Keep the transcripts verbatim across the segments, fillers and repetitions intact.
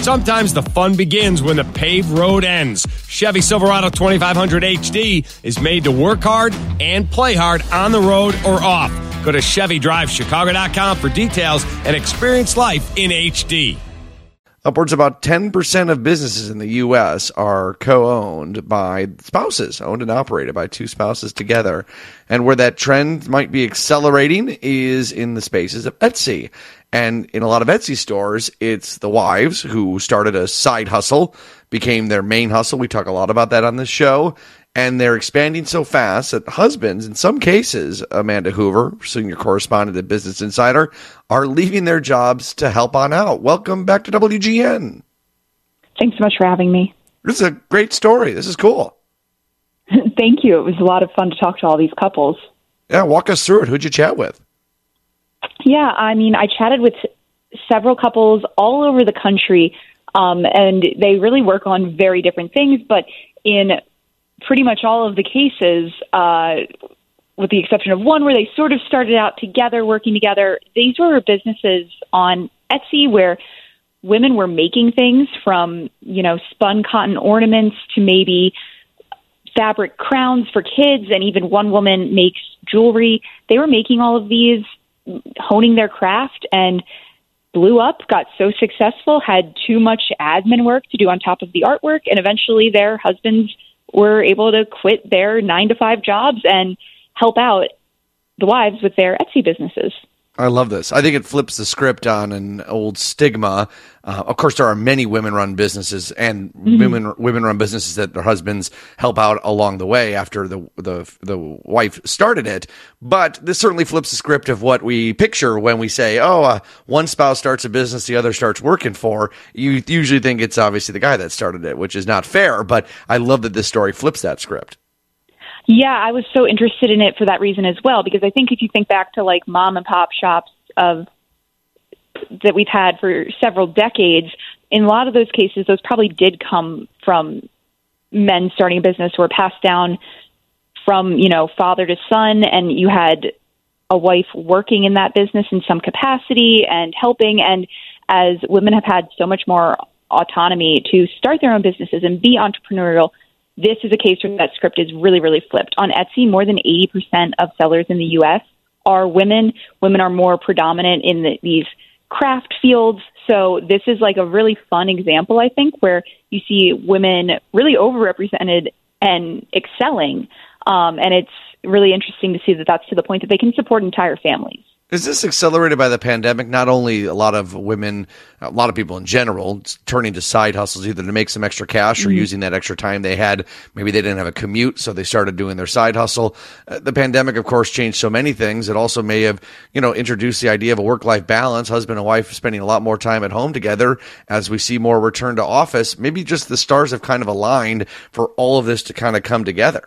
Sometimes the fun begins when the paved road ends. Chevy Silverado twenty-five hundred H D is made to work hard and play hard on the road or off. Go to Chevy Drive Chicago dot com for details and experience life in H D. Upwards about ten percent of businesses in the U S are co-owned by spouses, owned and operated by two spouses together. And where that trend might be accelerating is in the spaces of Etsy. And in a lot of Etsy stores, it's the wives who started a side hustle, became their main hustle. We talk a lot about that on this show. And they're expanding so fast that husbands, in some cases, Amanda Hoover, senior correspondent at Business Insider, are leaving their jobs to help on out. Welcome back to W G N. Thanks so much for having me. This is a great story. This is cool. Thank you. It was a lot of fun to talk to all these couples. Yeah, walk us through it. Who'd you chat with? Yeah, I mean, I chatted with several couples all over the country, um, and they really work on very different things, but in pretty much all of the cases, uh, with the exception of one where they sort of started out together, working together, these were businesses on Etsy where women were making things from, you know, spun cotton ornaments to maybe fabric crowns for kids, and even one woman makes jewelry. They were making all of these, honing their craft, and blew up, got so successful, had too much admin work to do on top of the artwork, and eventually their husbands were able to quit their nine to five jobs and help out the wives with their Etsy businesses. I love this. I think it flips the script on an old stigma. Uh, of course, there are many women-run businesses and mm-hmm. women women-run businesses that their husbands help out along the way after the the the wife started it. But this certainly flips the script of what we picture when we say, "Oh, uh, one spouse starts a business, the other starts working for." You usually think it's obviously the guy that started it, which is not fair. But I love that this story flips that script. Yeah, I was so interested in it for that reason as well, because I think if you think back to like mom and pop shops of that we've had for several decades, in a lot of those cases, those probably did come from men starting a business or passed down from, you know, father to son, and you had a wife working in that business in some capacity and helping. And as women have had so much more autonomy to start their own businesses and be entrepreneurial, this is a case where that script is really, really flipped. On Etsy, more than eighty percent of sellers in the U S are women. Women are more predominant in the, these craft fields. So this is like a really fun example, I think, where you see women really overrepresented and excelling. Um, and it's really interesting to see that that's to the point that they can support entire families. Is this accelerated by the pandemic? Not only a lot of women, a lot of people in general, turning to side hustles either to make some extra cash or mm-hmm. using that extra time they had. Maybe they didn't have a commute, so they started doing their side hustle. Uh, the pandemic, of course, changed so many things. It also may have, you know, introduced the idea of a work-life balance, husband and wife spending a lot more time at home together as we see more return to office. Maybe just the stars have kind of aligned for all of this to kind of come together.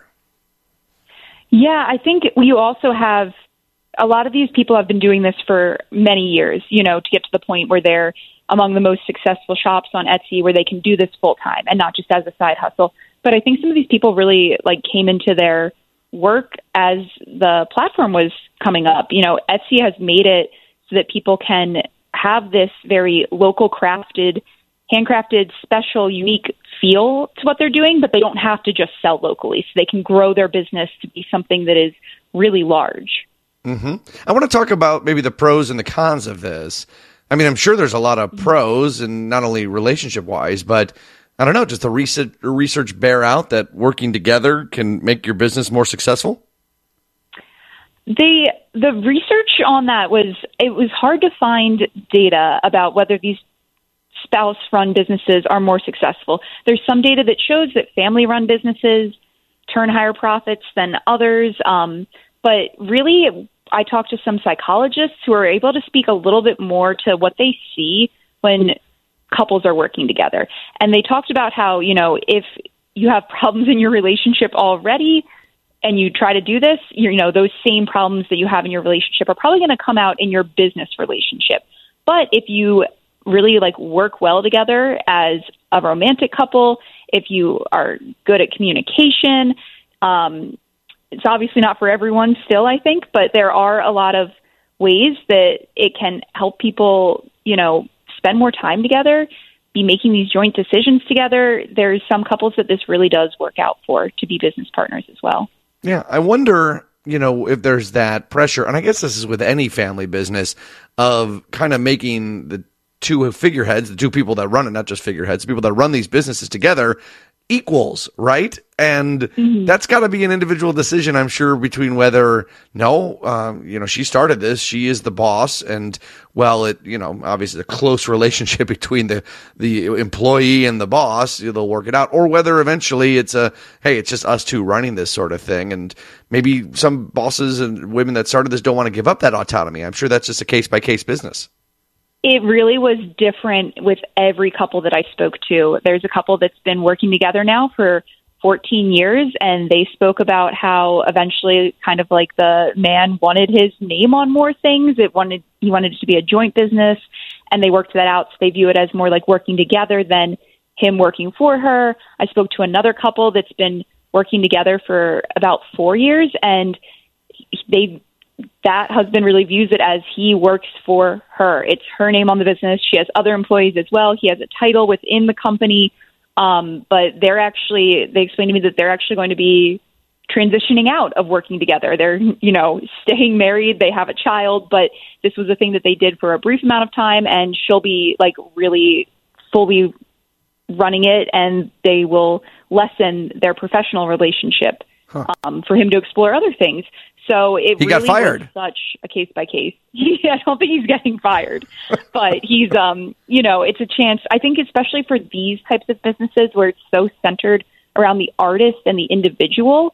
Yeah, I think you also have a lot of these people have been doing this for many years, you know, to get to the point where they're among the most successful shops on Etsy where they can do this full time and not just as a side hustle. But I think some of these people really like came into their work as the platform was coming up. You know, Etsy has made it so that people can have this very local crafted, handcrafted, special, unique feel to what they're doing, but they don't have to just sell locally. So they can grow their business to be something that is really large. Mm-hmm. I want to talk about maybe the pros and the cons of this. I mean, I'm sure there's a lot of pros, and not only relationship-wise, but I don't know, does the research, research bear out that working together can make your business more successful? The the research on that was, it was hard to find data about whether these spouse-run businesses are more successful. There's some data that shows that family-run businesses turn higher profits than others, um, but really, I talked to some psychologists who are able to speak a little bit more to what they see when couples are working together. And they talked about how, you know, if you have problems in your relationship already and you try to do this, you know, those same problems that you have in your relationship are probably going to come out in your business relationship. But if you really like work well together as a romantic couple, if you are good at communication, um, it's obviously not for everyone still, I think, but there are a lot of ways that it can help people, you know, spend more time together, be making these joint decisions together. There's some couples that this really does work out for to be business partners as well. Yeah, I wonder, you know, if there's that pressure, and I guess this is with any family business, of kind of making the two figureheads, the two people that run it, not just figureheads, the people that run these businesses together, equals, right? And mm-hmm. that's got to be an individual decision, I'm sure, between whether, no, um, you know, she started this, she is the boss, and, well, it, you know, obviously a close relationship between the, the employee and the boss, they'll work it out, or whether eventually it's a, hey, it's just us two running this sort of thing, and maybe some bosses and women that started this don't want to give up that autonomy. I'm sure that's just a case-by-case business. It really was different with every couple that I spoke to. There's a couple that's been working together now for fourteen years, and they spoke about how eventually kind of like the man wanted his name on more things. It wanted he wanted it to be a joint business, and they worked that out. So they view it as more like working together than him working for her. I spoke to another couple that's been working together for about four years, and they that husband really views it as he works for her. It's her name on the business. She has other employees as well. He has a title within the company. Um, but they're actually, they explained to me that they're actually going to be transitioning out of working together. They're, you know, staying married. They have a child, but this was a thing that they did for a brief amount of time, and she'll be like really fully running it, and they will lessen their professional relationship huh. um, for him to explore other things. So it he really got fired. was such a case by case. I don't think he's getting fired, but he's, um, you know, it's a chance. I think especially for these types of businesses where it's so centered around the artist and the individual,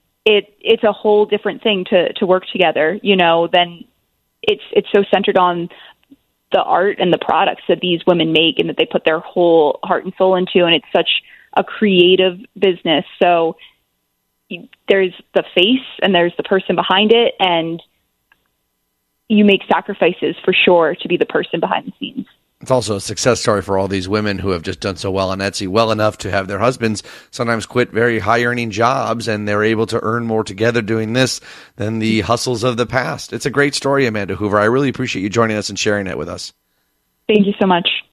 it it's a whole different thing to to work together. You know, then it's it's so centered on the art and the products that these women make and that they put their whole heart and soul into, and it's such a creative business. So there's the face and there's the person behind it, and you make sacrifices for sure to be the person behind the scenes. It's also a success story for all these women who have just done so well on Etsy, well enough to have their husbands sometimes quit very high-earning jobs, and they're able to earn more together doing this than the hustles of the past. It's a great story, Amanda Hoover. I really appreciate you joining us and sharing it with us. Thank you so much.